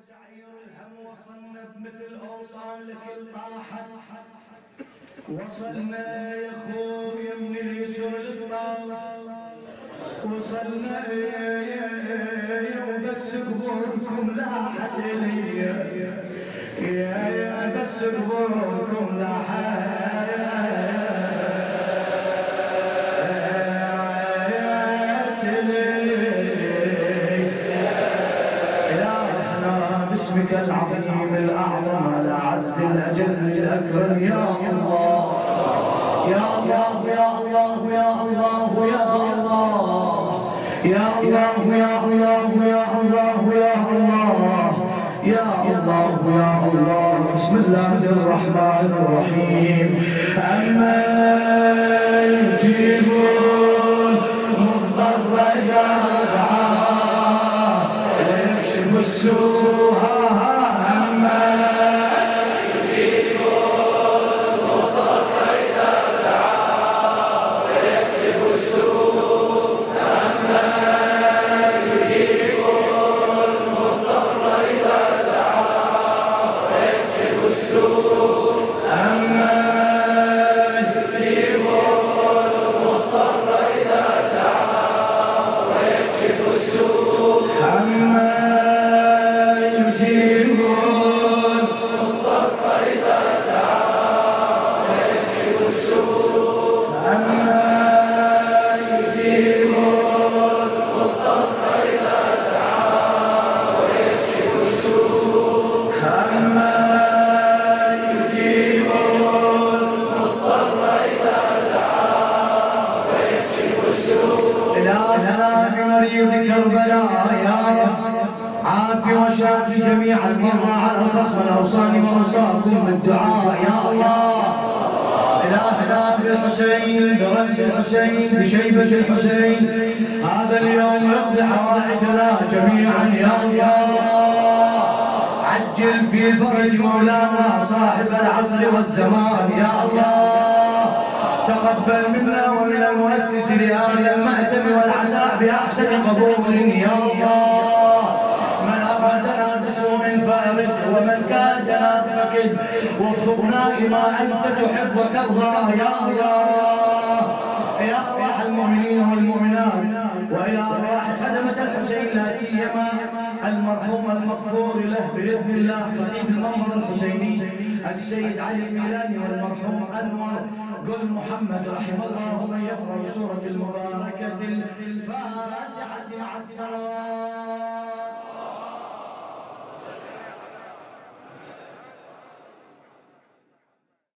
سعير الهم وصلنا بمثل أوصالك الطاحة، وصلنا يا خويا من اليسر للطاف، وصلنا وبس قبوركم لاحت لي، يا بس قبوركم لاحت باسمك العظيم الأعظم الأعز الأجل الأكرم يا الله يا الله يا الله يا الله يا الله يا الله يا الله يا الله يا الله يا الله يا الله. بسم الله الرحمن الرحيم. أما يجيب المضطر إذا دعاه ويكشف السوء. وشافي جميع المرضى على الخصم الأوصاني وأوصاكم بالدعاء يا الله. إلهنا بالحسين برأس الحسين بشيبة الحسين هذا اليوم يقضي حوائجنا جميعا يا الله. عجل في فرج مولانا صاحب العصر والزمان يا الله. تقبل منا ومن المؤسس لهذا المأتم والعزاء بأحسن قبول يا الله. فارد ومن كادنا فكد وفقنا لما أنت تحب وترضى يا الله. يا أرواح المؤمنين والمؤمنات وإلى أرواح خدمة الحسين لا سيما المرحوم المغفور له بإذن الله خطيب المنبر الحسيني السيد علي الميلاني والمرحوم أنور قل محمد رحمه الله من يقرأ سورة المباركة الفاتحة مع الصلوات.